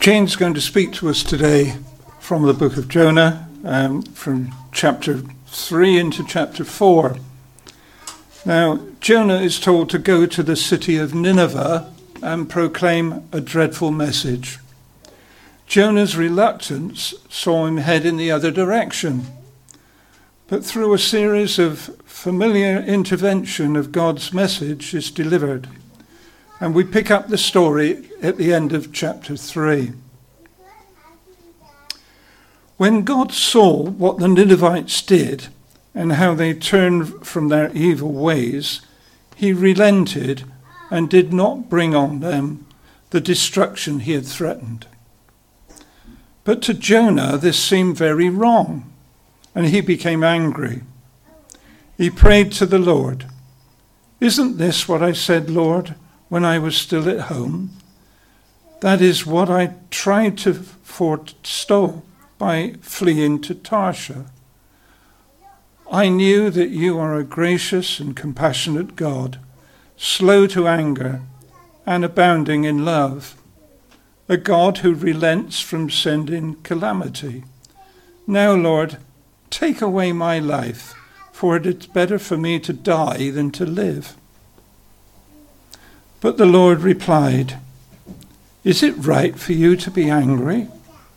Jane's going to speak to us today from the book of Jonah, from chapter 3 into chapter 4. Now, Jonah is told to go to the city of Nineveh and proclaim a dreadful message. Jonah's reluctance saw him head in the other direction. But through a series of familiar intervention of God's message is delivered. And we pick up the story at the end of chapter 3. When God saw what the Ninevites did and how they turned from their evil ways, he relented and did not bring on them the destruction he had threatened. But to Jonah this seemed very wrong, and he became angry. He prayed to the Lord, "Isn't this what I said, Lord, when I was still at home? That is what I tried to forestall by fleeing to Tarshish. I knew that you are a gracious and compassionate God, slow to anger and abounding in love, a God who relents from sending calamity. Now, Lord, take away my life, for it is better for me to die than to live." But the Lord replied, "Is it right for you to be angry?"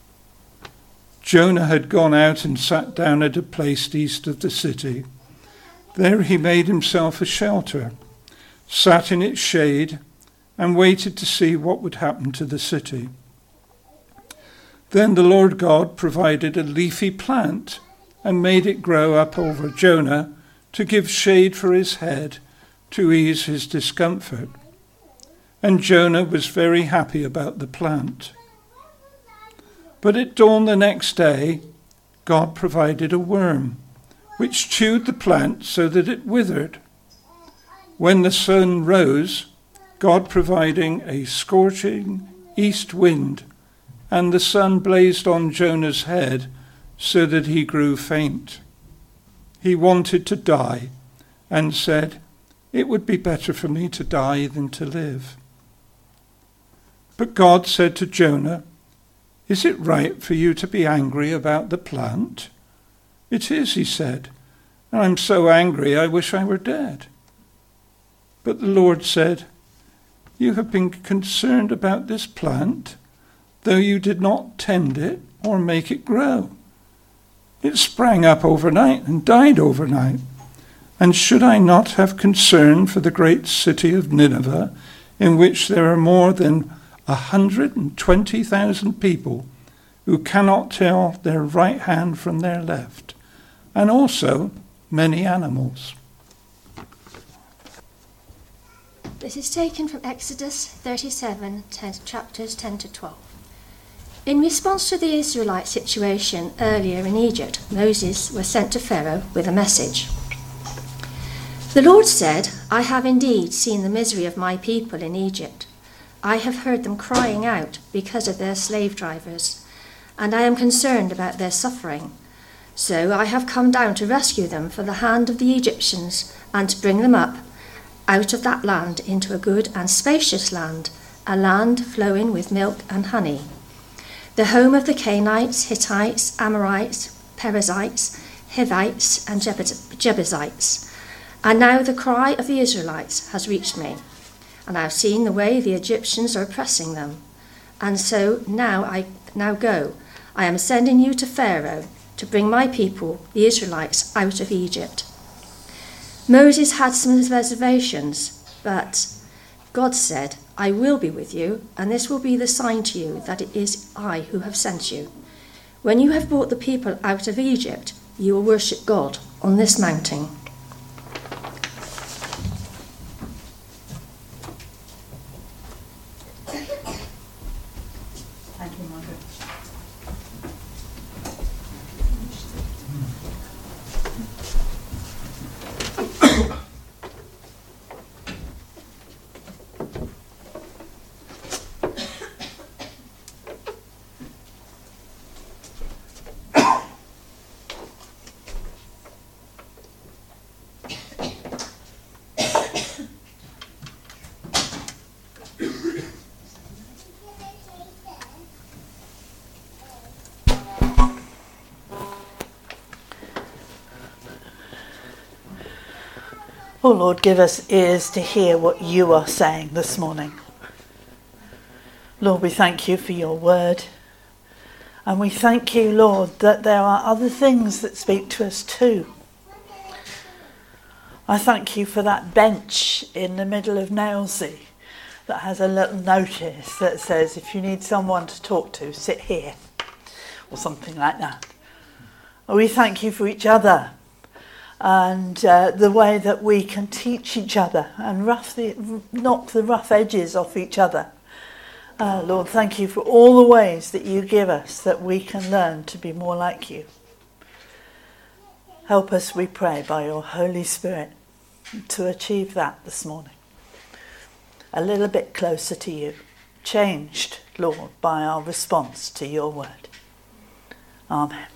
Jonah had gone out and sat down at a place east of the city. There he made himself a shelter, sat in its shade, and waited to see what would happen to the city. Then the Lord God provided a leafy plant and made it grow up over Jonah to give shade for his head, to ease his discomfort. And Jonah was very happy about the plant. But at dawn the next day, God provided a worm, which chewed the plant so that it withered. When the sun rose, God providing a scorching east wind, and the sun blazed on Jonah's head so that he grew faint. He wanted to die and said, "It would be better for me to die than to live." But God said to Jonah, "Is it right for you to be angry about the plant?" "It is," he said, "and I'm so angry I wish I were dead." But the Lord said, "You have been concerned about this plant, though you did not tend it or make it grow. It sprang up overnight and died overnight. And should I not have concern for the great city of Nineveh, in which there are more than 120,000 people who cannot tell their right hand from their left, and also many animals?" This is taken from Exodus 37, chapters 10 to 12. In response to the Israelite situation earlier in Egypt, Moses was sent to Pharaoh with a message. The Lord said, "I have indeed seen the misery of my people in Egypt. I have heard them crying out because of their slave drivers, and I am concerned about their suffering. So I have come down to rescue them from the hand of the Egyptians and to bring them up out of that land into a good and spacious land, a land flowing with milk and honey, the home of the Canaanites, Hittites, Amorites, Perizzites, Hivites, and Jebusites. And now the cry of the Israelites has reached me, and I have seen the way the Egyptians are oppressing them. And so now go. I am sending you to Pharaoh to bring my people, the Israelites, out of Egypt." Moses had some reservations, but God said, "I will be with you, and this will be the sign to you that it is I who have sent you. When you have brought the people out of Egypt, you will worship God on this mountain." Thank you, Margaret. Oh Lord, give us ears to hear what you are saying this morning. Lord, we thank you for your word. And we thank you, Lord, that there are other things that speak to us too. I thank you for that bench in the middle of Nailsea that has a little notice that says, if you need someone to talk to, sit here, or something like that. We thank you for each other and the way that we can teach each other and knock the rough edges off each other. Lord, thank you for all the ways that you give us that we can learn to be more like you. Help us, we pray, by your Holy Spirit to achieve that this morning. A little bit closer to you, changed, Lord, by our response to your word. Amen.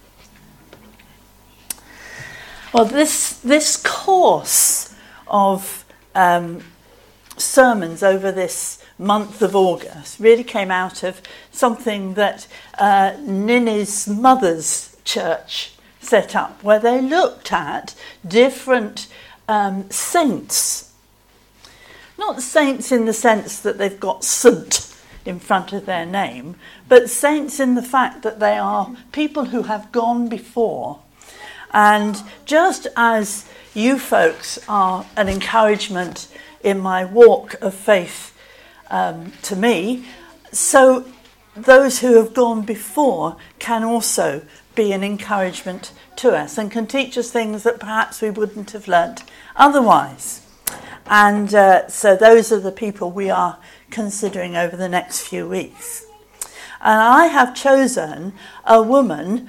Well, this course of sermons over this month of August really came out of something that Ninny's mother's church set up, where they looked at different saints. Not saints in the sense that they've got "Saint" in front of their name, but saints in the fact that they are people who have gone before. And just as you folks are an encouragement in my walk of faith to me, so those who have gone before can also be an encouragement to us and can teach us things that perhaps we wouldn't have learnt otherwise. And so those are the people we are considering over the next few weeks. And I have chosen a woman.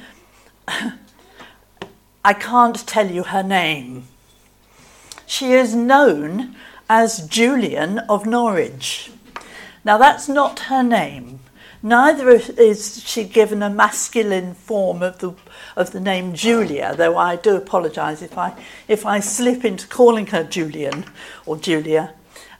I can't tell you her name. She is known as Julian of Norwich. Now that's not her name. Neither is she given a masculine form of the name Julia, though I do apologise if I slip into calling her Julian or Julia.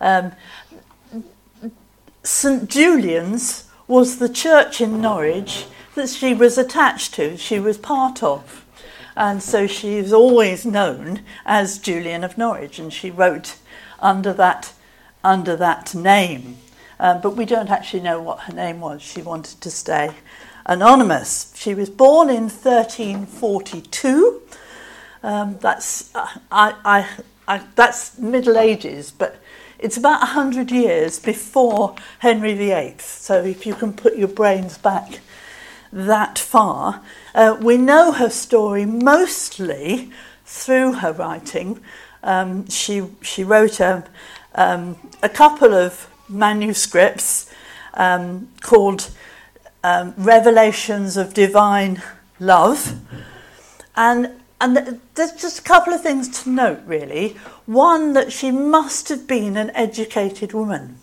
St Julian's was the church in Norwich that she was attached to, she was part of. And so she is always known as Julian of Norwich, and she wrote under that name. But we don't actually know what her name was. She wanted to stay anonymous. She was born in 1342. That's Middle Ages, but it's about 100 years before Henry VIII. So if you can put your brains back that far. We know her story mostly through her writing. She wrote a couple of manuscripts called Revelations of Divine Love. And there's just a couple of things to note, really. One, that she must have been an educated woman.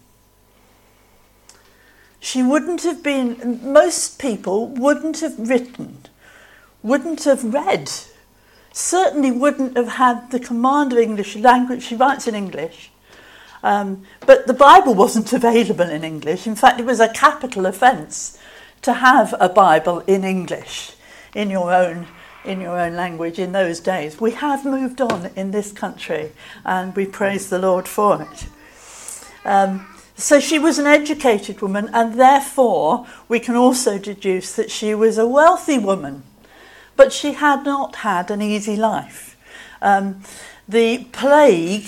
She wouldn't have been, most people wouldn't have written, wouldn't have read, certainly wouldn't have had the command of English language. She writes in English, but the Bible wasn't available in English. In fact, it was a capital offence to have a Bible in English, in your own language in those days. We have moved on in this country, and we praise the Lord for it. So she was an educated woman, and therefore we can also deduce that she was a wealthy woman. But she had not had an easy life. The plague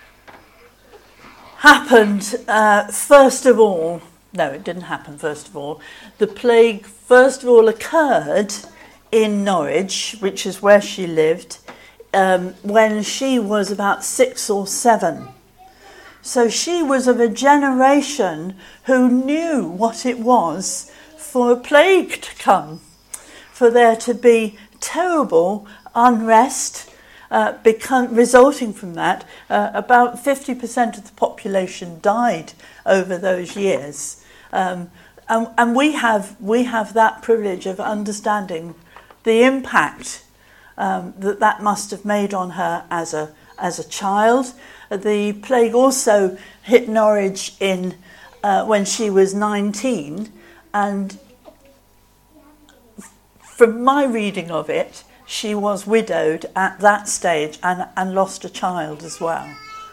happened first of all. No, it didn't happen first of all. The plague first of all occurred in Norwich, which is where she lived, when she was about 6 or 7. So she was of a generation who knew what it was for a plague to come, for there to be terrible unrest resulting from that. About 50% of the population died over those years. And we have that privilege of understanding the impact that must have made on her as a child. The plague also hit Norwich when she was 19, and from my reading of it, she was widowed at that stage and lost a child as well.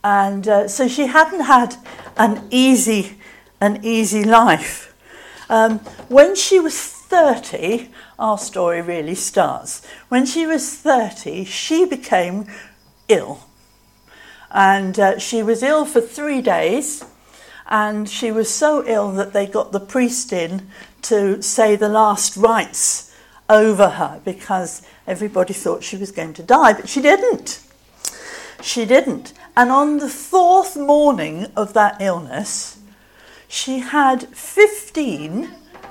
And so she hadn't had an easy life. When she was 30, our story really starts. When she was 30, she became ill. And she was ill for 3 days. And she was so ill that they got the priest in to say the last rites over her, because everybody thought she was going to die, but she didn't. She didn't. And on the 4th morning of that illness, she had 15,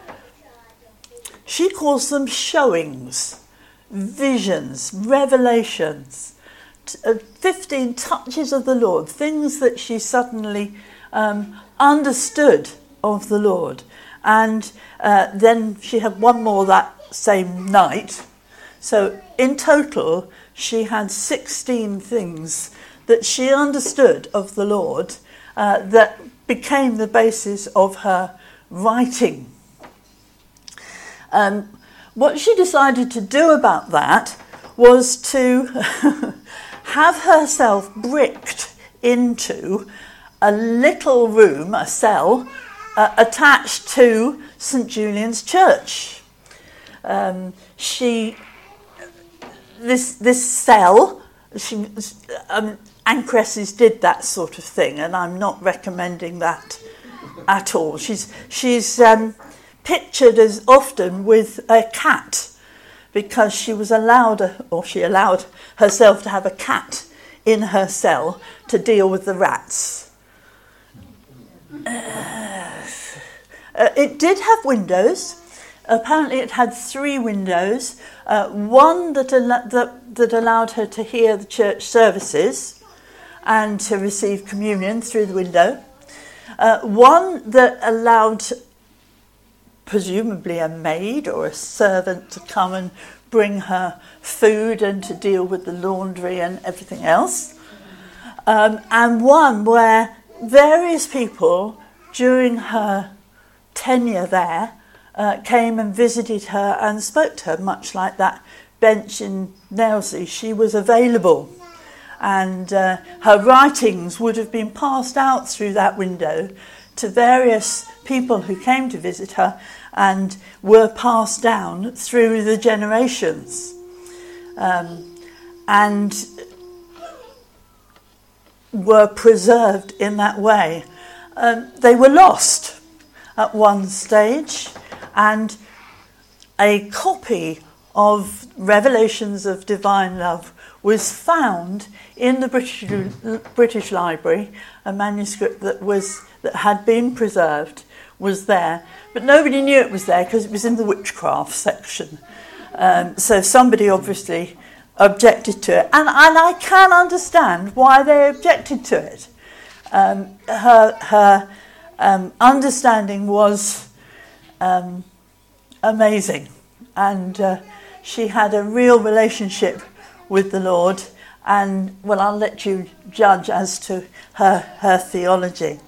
she calls them showings, visions, revelations, 15 touches of the Lord, things that she suddenly understood of the Lord. And then she had one more that same night. So in total, she had 16 things that she understood of the Lord that became the basis of her writing. What she decided to do about that was to have herself bricked into a little room, a cell, attached to St. Julian's Church. This cell, Ancresses did that sort of thing, and I'm not recommending that at all. She's pictured as often with a cat, because she allowed herself to have a cat in her cell to deal with the rats. It did have windows. Apparently it had 3 windows, one that allowed her to hear the church services and to receive communion through the window, one that allowed presumably a maid or a servant to come and bring her food and to deal with the laundry and everything else, and one where various people during her tenure there came and visited her and spoke to her, much like that bench in Nailsea. She was available, and her writings would have been passed out through that window to various people who came to visit her and were passed down through the generations, and were preserved in that way. They were lost at one stage, and a copy of Revelations of Divine Love was found in the British Library. A manuscript that had been preserved was there, but nobody knew it was there because it was in the witchcraft section. So somebody obviously objected to it, and I can understand why they objected to it. Her understanding was amazing, and she had a real relationship with the Lord, and well, I'll let you judge as to her theology.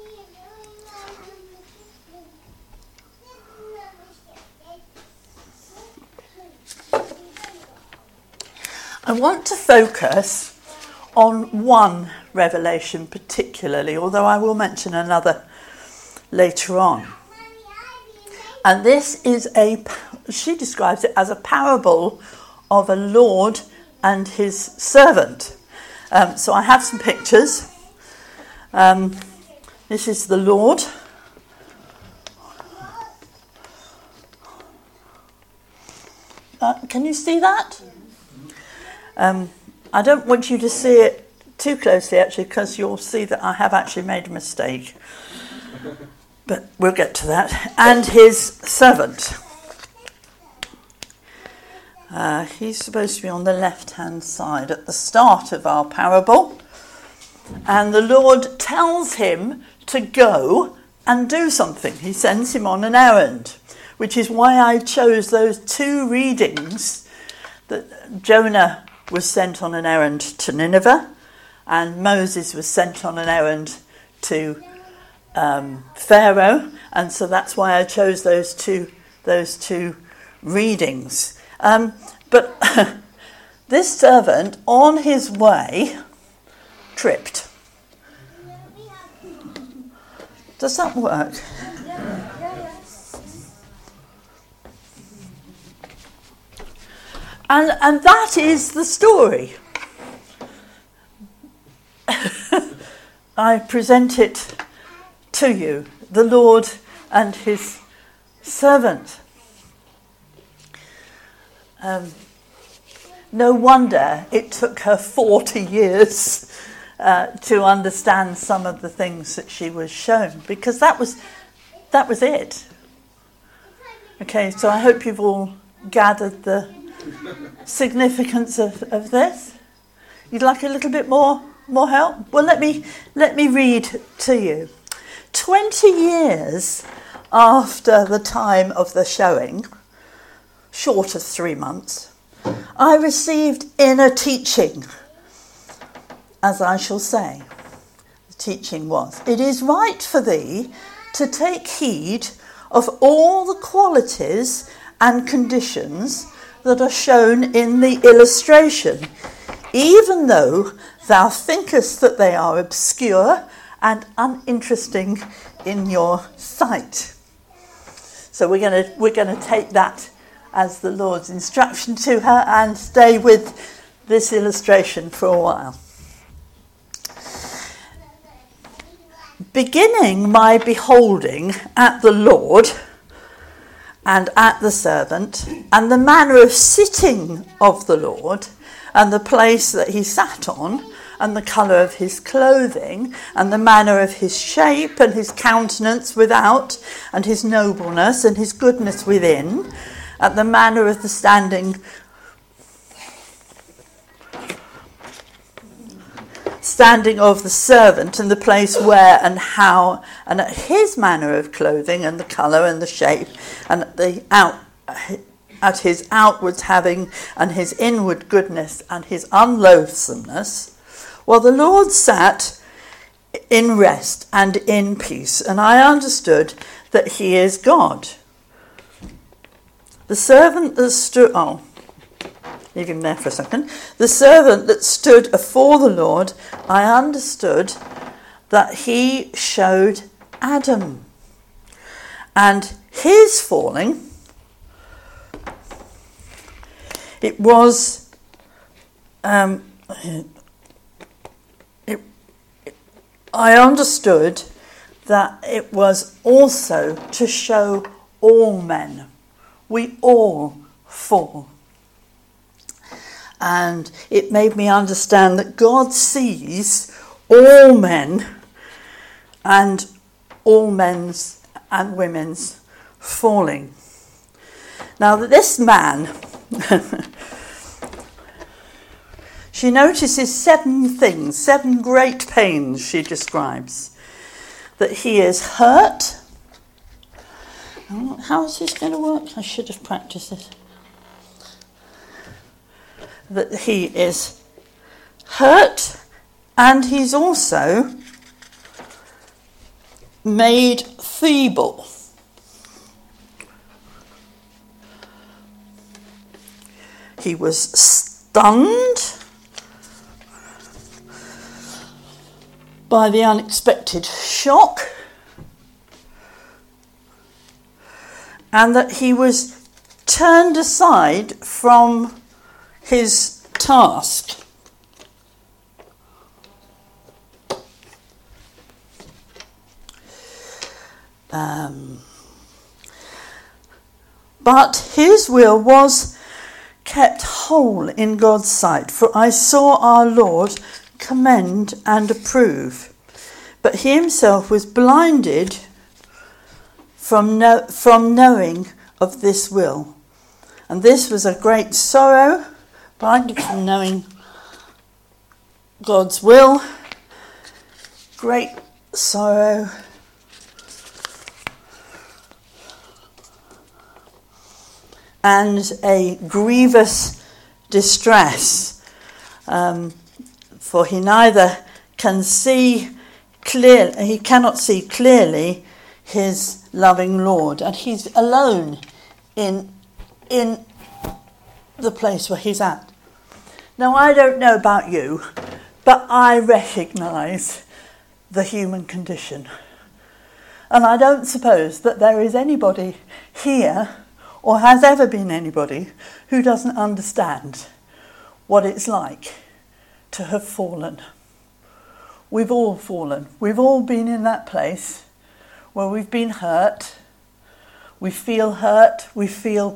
I want to focus on one revelation particularly, although I will mention another later on. And this is she describes it as a parable of a Lord and his servant. So I have some pictures. This is the Lord. Can you see that? I don't want you to see it too closely, actually, because you'll see that I have actually made a mistake. But we'll get to that. And his servant. He's supposed to be on the left-hand side at the start of our parable. And the Lord tells him to go and do something. He sends him on an errand, which is why I chose those 2 readings. That Jonah was sent on an errand to Nineveh, and Moses was sent on an errand to Pharaoh, and so that's why I chose those two readings. But this servant, on his way, tripped. Does that work? And that is the story. I present it to you, the Lord and his servant. No wonder it took her 40 years to understand some of the things that she was shown, because that was it. Okay, so I hope you've all gathered the significance of this. You'd like a little bit more help? Well, let me read to you. 20 years after the time of the showing, short of 3 months, I received inner teaching, as I shall say. The teaching was, "It is right for thee to take heed of all the qualities and conditions that are shown in the illustration, even though thou thinkest that they are obscure and uninteresting in your sight." So we're going to take that as the Lord's instruction to her and stay with this illustration for a while. "Beginning my beholding at the Lord and at the servant, and the manner of sitting of the Lord, and the place that he sat on, and the colour of his clothing, and the manner of his shape, and his countenance without, and his nobleness, and his goodness within, and the manner of the standing of the servant, and the place where and how, and at his manner of clothing, and the colour and the shape, and at his outwards having, and his inward goodness, and his unloathsomeness, while the Lord sat in rest and in peace, and I understood that he is God. The servant that stood..." Leave him there for a second. "The servant that stood afore the Lord, I understood that he showed Adam, and his falling, it was, I understood that it was also to show all men. We all fall. And it made me understand that God sees all men and all men's and women's falling. Now, this man, she notices 7 things, 7 great pains she describes. That he is hurt. How is this going to work? I should have practiced it. That he is hurt, and he's also made feeble. He was stunned by the unexpected shock, and that he was turned aside from his task. But his will was kept whole in God's sight, for I saw our Lord commend and approve. But he himself was blinded from knowing of this will. And this was a great sorrow, blinded from knowing God's will, great sorrow, and a grievous distress, for he neither can see clearly, he cannot see clearly his loving Lord, and he's alone in the place where he's at. Now, I don't know about you, but I recognise the human condition. And I don't suppose that there is anybody here, or has ever been anybody, who doesn't understand what it's like to have fallen. We've all fallen. We've all been in that place where we've been hurt. We feel hurt. We feel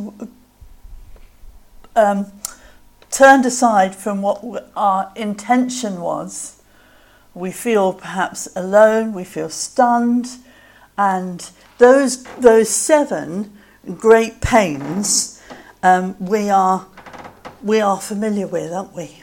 turned aside from what our intention was. We feel perhaps alone. We feel stunned. And those 7 great pains we are familiar with, aren't we?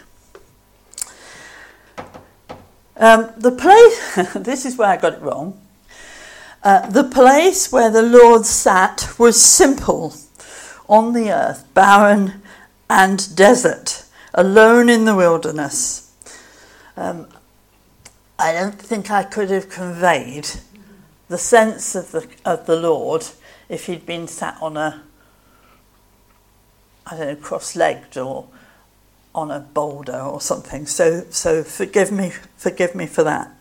The place, this is where I got it wrong. The place where the Lord sat was simple, on the earth, barren and desert, alone in the wilderness. I don't think I could have conveyed the sense of the Lord if he'd been sat on cross-legged or on a boulder or something. So forgive me for that.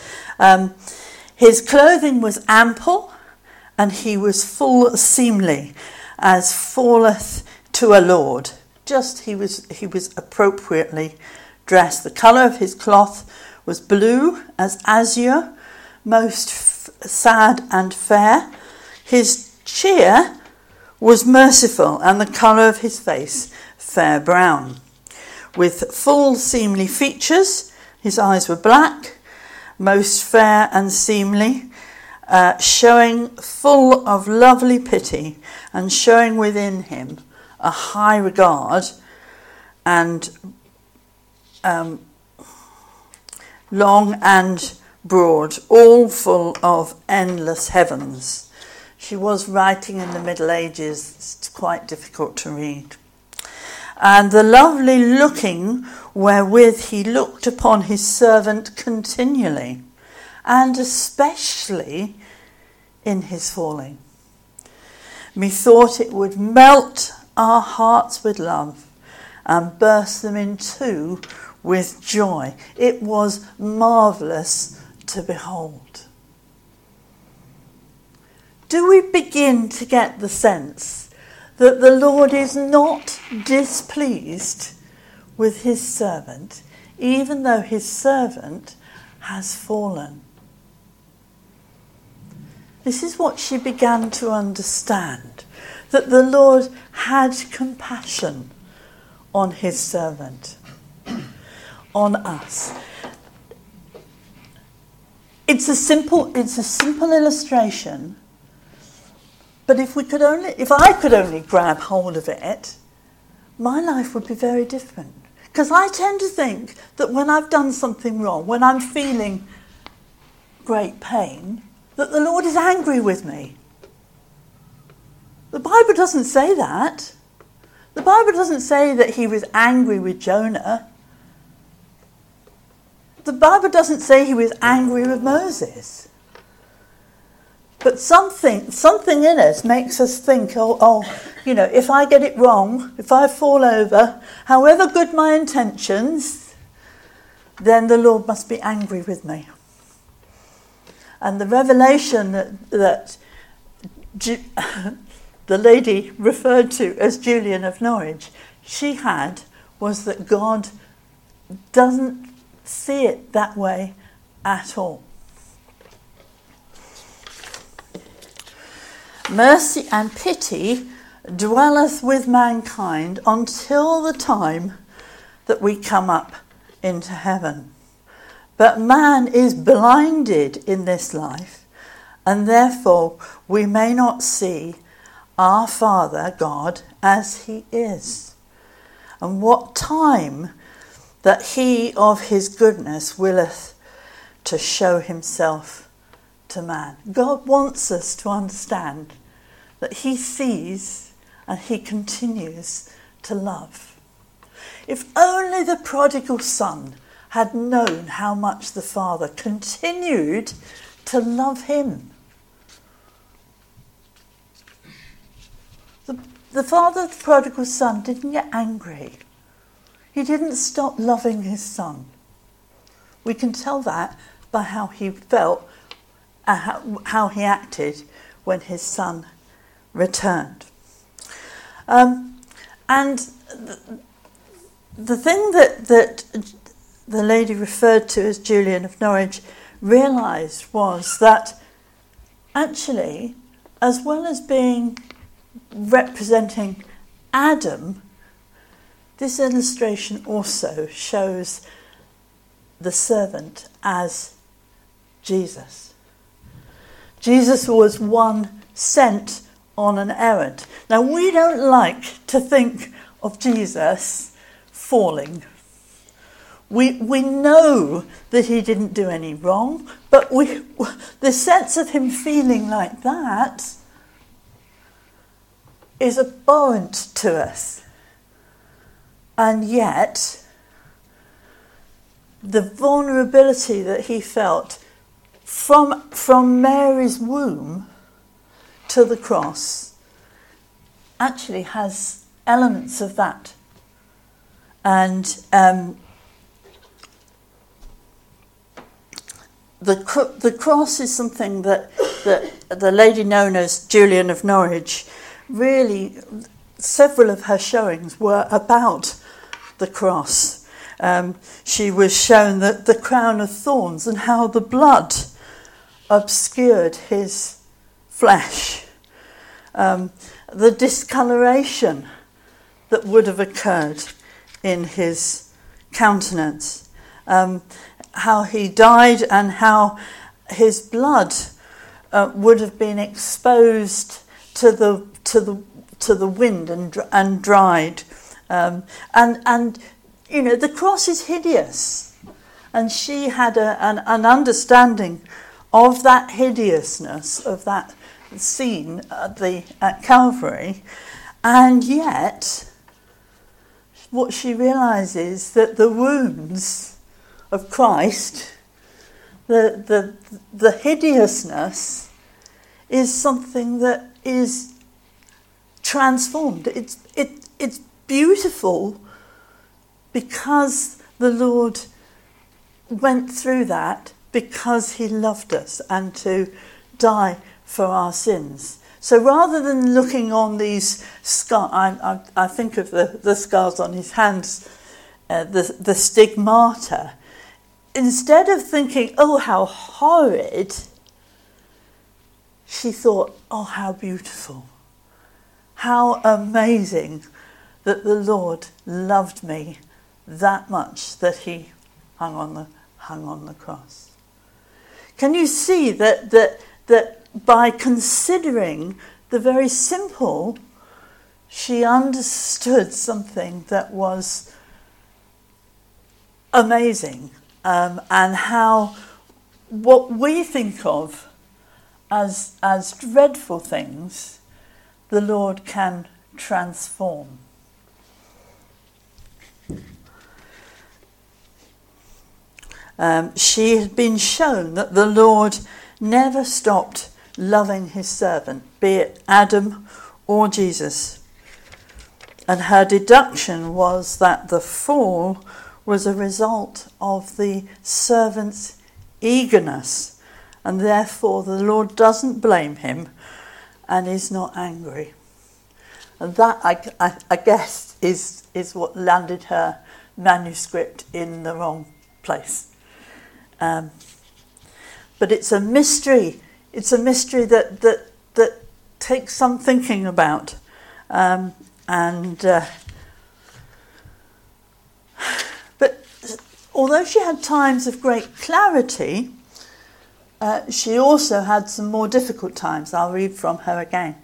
His clothing was ample, and he was full seemly, as falleth to a lord. Just he was appropriately dressed. The colour of his cloth was blue as azure, most sad and fair. His cheer was merciful, and the colour of his face fair brown. With full seemly features, his eyes were black, most fair and seemly, showing full of lovely pity, and showing within him a high regard, and long and broad, all full of endless heavens. She was writing in the Middle Ages. It's quite difficult to read. And the lovely looking wherewith he looked upon his servant continually, and especially in his falling. Methought it would melt our hearts with love and burst them in two with joy. It was marvellous to behold. Do we begin to get the sense that the Lord is not displeased with his servant, even though his servant has fallen? This is what she began to understand, that the Lord had compassion on his servant, on us. It's a simple illustration, but if I could only grab hold of it, my life would be very different. Because I tend to think that when I've done something wrong, when I'm feeling great pain, that the Lord is angry with me. The Bible doesn't say that. The Bible doesn't say that he was angry with Jonah. The Bible doesn't say he was angry with Moses. But something in us makes us think, if I get it wrong, if I fall over, however good my intentions, then the Lord must be angry with me. And the revelation that the lady referred to as Julian of Norwich, she had, was that God doesn't see it that way at all. Mercy and pity dwelleth with mankind until the time that we come up into heaven. But man is blinded in this life, and therefore we may not see our Father God as he is, and what time that he of his goodness willeth to show himself to man. God wants us to understand that he sees and he continues to love. If only the prodigal son had known how much the Father continued to love him. The father of the prodigal son didn't get angry. He didn't stop loving his son. We can tell that by how he felt how he acted when his son returned. And the thing that the lady referred to as Julian of Norwich realised was that actually, as well as being representing Adam, this illustration also shows the servant as Jesus. Jesus was one sent on an errand. Now, we don't like to think of Jesus falling. We know that he didn't do any wrong, but the sense of him feeling like that is abhorrent to us. And yet, the vulnerability that he felt from Mary's womb to the cross actually has elements of that. And the cross is something that the lady known as Julian of Norwich, really, several of her showings were about the cross. She was shown the crown of thorns and how the blood obscured his flesh. The discoloration that would have occurred in his countenance. How he died and how his blood would have been exposed to the wind and dried. And you know, the cross is hideous, and she had an understanding of that hideousness, of that scene at Calvary, and yet what she realises that the wounds of Christ, the hideousness, is something that is transformed. It's beautiful because the Lord went through that, because he loved us and to die for our sins. So rather than looking on these scars, I think of the scars on his hands, the stigmata, instead of thinking, oh, how horrid, she thought, oh, how beautiful, how amazing that the Lord loved me that much that he hung on the cross. Can you see that by considering the very simple, she understood something that was amazing, and how what we think of as dreadful things, the Lord can transform. She had been shown that the Lord never stopped loving his servant, be it Adam or Jesus. And her deduction was that the fall was a result of the servant's eagerness, and therefore the Lord doesn't blame him and is not angry. And that, I guess, is what landed her manuscript in the wrong place. But it's a mystery. It's a mystery that takes some thinking about. But although she had times of great clarity, she also had some more difficult times. I'll read from her again.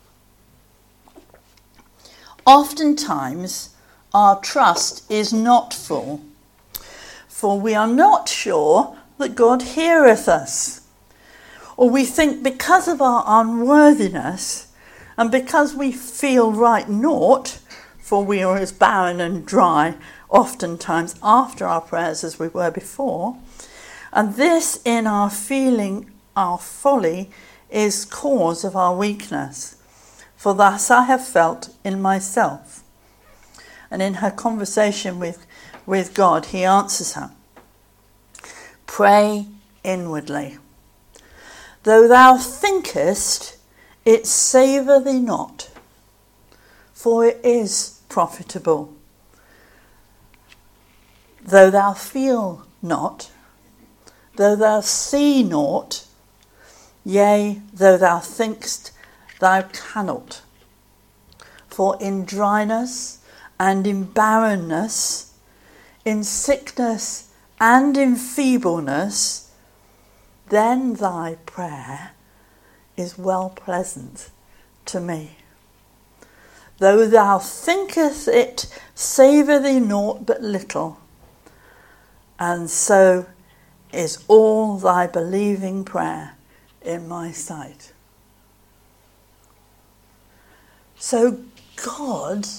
Oftentimes, our trust is not full, for we are not sure that God heareth us. Or we think because of our unworthiness, and because we feel right naught, for we are as barren and dry oftentimes after our prayers as we were before, and this in our feeling our folly is cause of our weakness. For thus I have felt in myself. And in her conversation with God, he answers her, pray inwardly. though thou thinkest it savour thee not, for it is profitable. Though thou feel not, though thou see naught, yea, though thou thinkst thou cannot. For in dryness and in barrenness, in sickness and in feebleness, then thy prayer is well pleasant to me. Though thou thinkest it savour thee naught but little, and so is all thy believing prayer in my sight. So God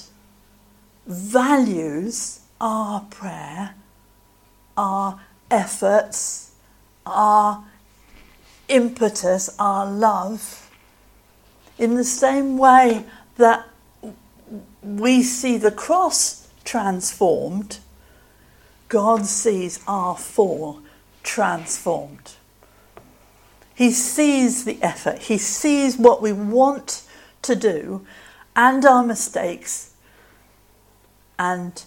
values our prayer, our efforts, our impetus, our love, in the same way that we see the cross transformed. God sees our fall transformed. He sees the effort. He sees what we want to do and our mistakes, and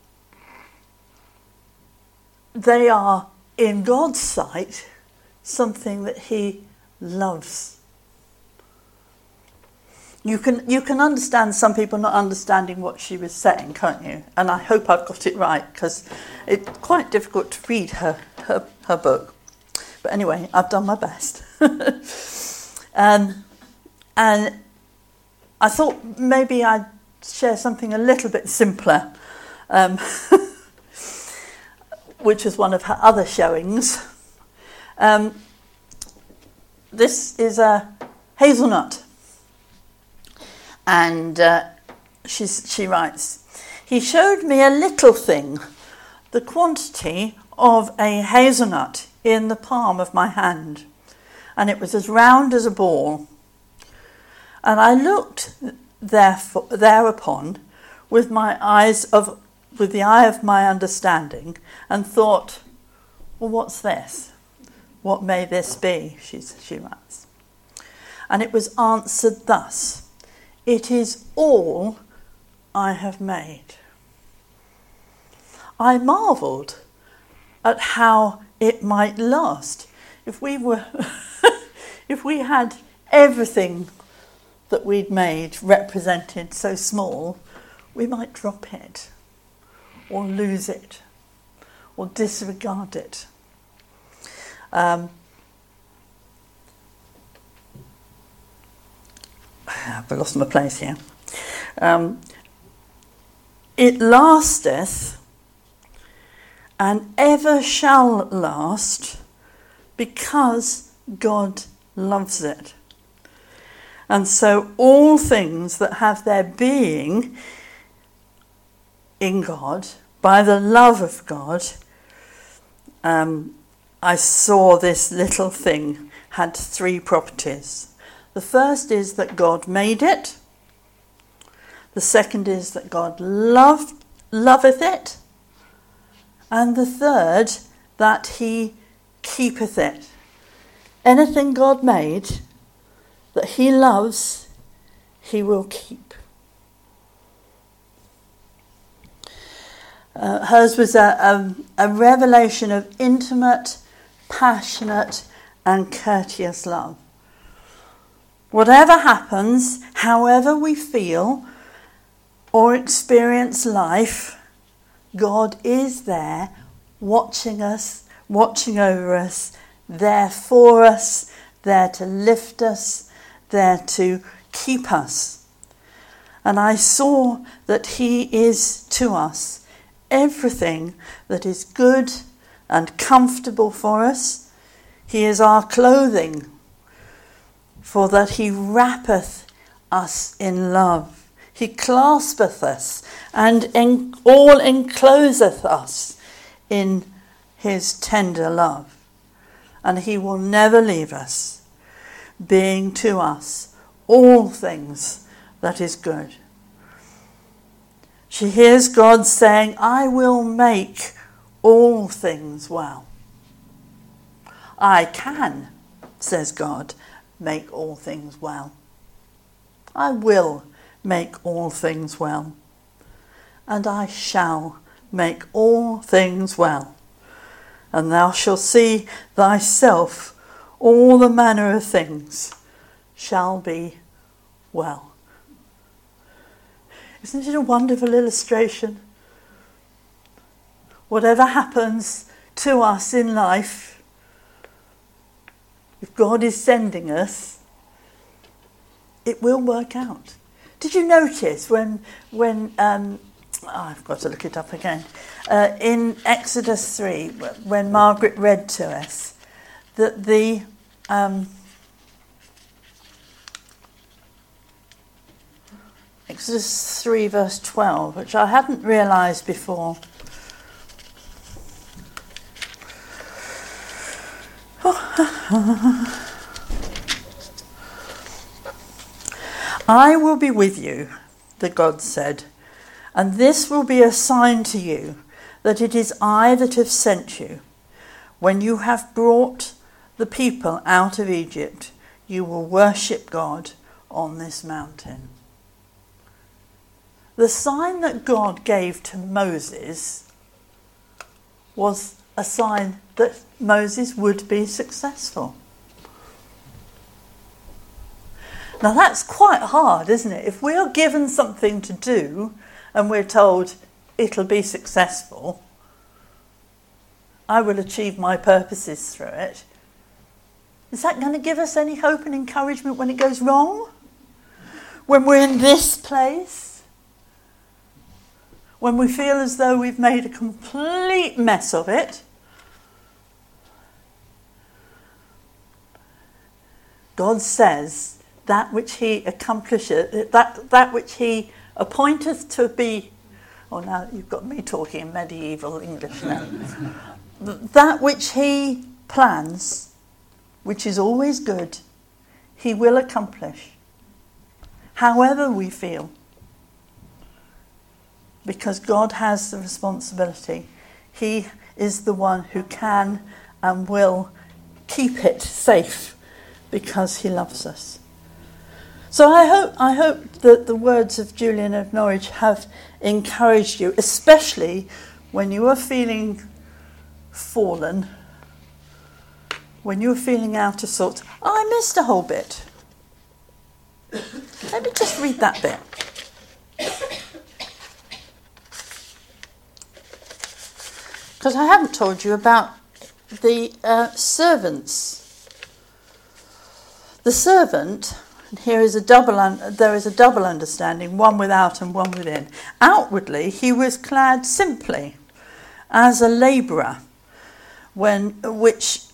they are, in God's sight, something that he loves. You can understand some people not understanding what she was saying, can't you? And I hope I've got it right, because it's quite difficult to read her book. But anyway, I've done my best. And I thought maybe I'd share something a little bit simpler, which is one of her other showings. This is a hazelnut. And she writes, he showed me a little thing, the quantity of a hazelnut in the palm of my hand, and it was as round as a ball. And I looked thereupon with the eye of my understanding, and thought, well, what's this? What may this be? She writes. And it was answered thus: it is all I have made. I marvelled at how it might last. If we had everything that we'd made represented so small, we might drop it, or lose it, or disregard it. I've lost my place here. It lasteth and ever shall last, because God loves it. And so all things that have their being in God, by the love of God, I saw this little thing had three properties. The first is that God made it. The second is that God loveth it. And the third, that he keepeth it. Anything God made that he loves, he will keep. Hers was a revelation of intimate, passionate, and courteous love. Whatever happens, however we feel or experience life, God is there, watching us, watching over us, there for us, there to lift us, there to keep us. And I saw that he is to us everything that is good and comfortable for us. He is our clothing, for that he wrappeth us in love. He claspeth us and all encloseth us in his tender love. And he will never leave us, being to us all things that is good. She hears God saying, I will make all things well. I can says God, make all things well. I will make all things well, and I shall make all things well. And thou shalt see thyself all the manner of things shall be well. Isn't it a wonderful illustration? Whatever happens to us in life, if God is sending us, it will work out. Did you notice when I've got to look it up again, in Exodus 3, when Margaret read to us, that the Exodus 3 verse 12, which I hadn't realised before. I will be with you, the God said, and this will be a sign to you that it is I that have sent you. When you have brought the people out of Egypt, you will worship God on this mountain. The sign that God gave to Moses was a sign that Moses would be successful. Now that's quite hard, isn't it? If we are given something to do and we're told it'll be successful, I will achieve my purposes through it, is that going to give us any hope and encouragement when it goes wrong? When we're in this place? When we feel as though we've made a complete mess of it? God says that which he accomplisheth, that which he appointeth to be, oh now you've got me talking in medieval English now, that which he plans, which is always good, he will accomplish, however we feel, because God has the responsibility. He is the one who can and will keep it safe because he loves us. So I hope that the words of Julian of Norwich have encouraged you, especially when you are feeling fallen, when you're feeling out of sorts. Oh, I missed a whole bit. Let me just read that bit. Because I haven't told you about the servants. The servant, and here is there is a double understanding, one without and one within. Outwardly, he was clad simply as a labourer, which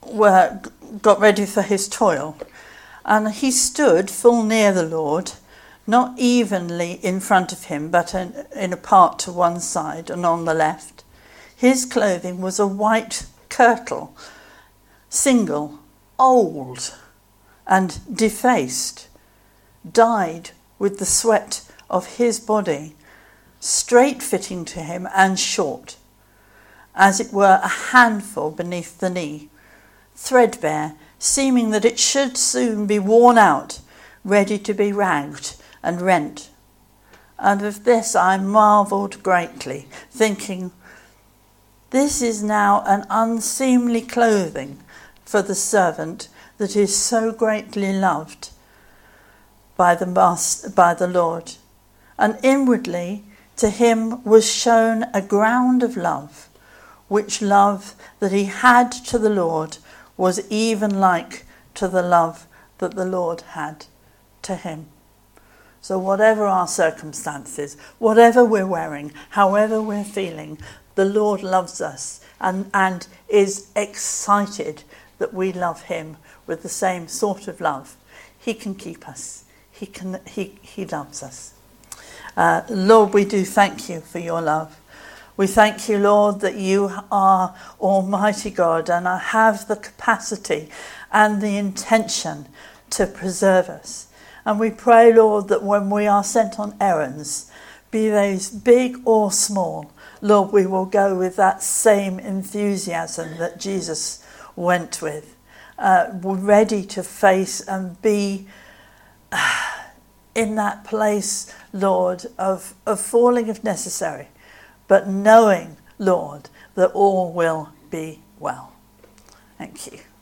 got ready for his toil, and he stood full near the Lord, not evenly in front of him, but in a part to one side and on the left. His clothing was a white kirtle, single, old, and defaced, dyed with the sweat of his body, straight fitting to him and short, as it were a handful beneath the knee, threadbare, seeming that it should soon be worn out, ready to be ragged and rent. And of this I marvelled greatly, thinking, this is now an unseemly clothing for the servant that is so greatly loved by the Lord. And inwardly to him was shown a ground of love, which love that he had to the Lord was even like to the love that the Lord had to him. So whatever our circumstances, whatever we're wearing, however we're feeling, the Lord loves us and is excited that we love him with the same sort of love. He can keep us. He loves us. Lord, we do thank you for your love. We thank you, Lord, that you are Almighty God and have the capacity and the intention to preserve us. And we pray, Lord, that when we are sent on errands, be those big or small, Lord, we will go with that same enthusiasm that Jesus went with. ready to face and be in that place, Lord, of falling if necessary, but knowing, Lord, that all will be well. Thank you.